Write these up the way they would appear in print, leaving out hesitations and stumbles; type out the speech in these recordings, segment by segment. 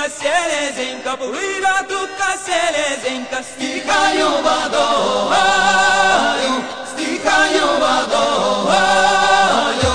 селезенька, плывет утка селезенька, стихаю водою, стихаю водою.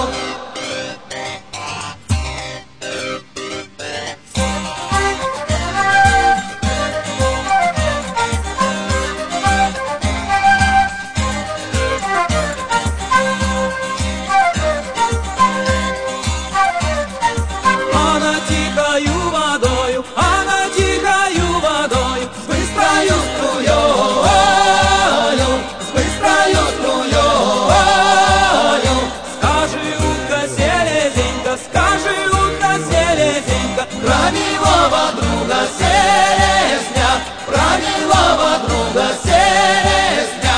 Про милого друга селезня, про милого друга селезня.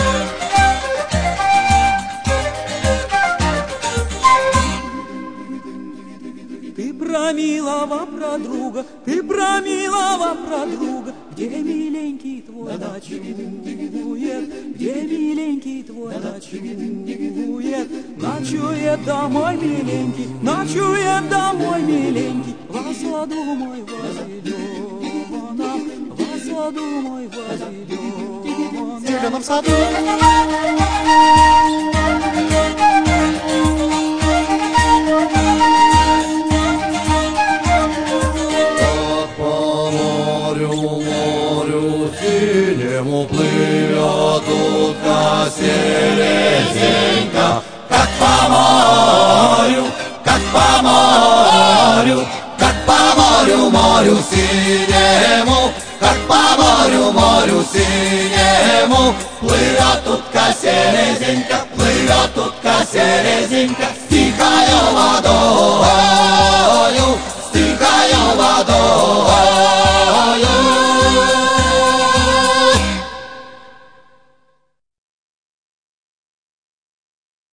Ты про милого, про друга, ты про милого, про друга, где миленький твой ночует, где миленький твой ночует, ночует домой миленький, ночует домой миленький, во саду мой возлюбленном, во саду мой возлюбленном, в зеленом саду. Синему плывет утка селезенька, как по морю, как по морю, как по морю, морю синему, как по морю, морю синему, плывет утка селезенька, плывет утка селезенька.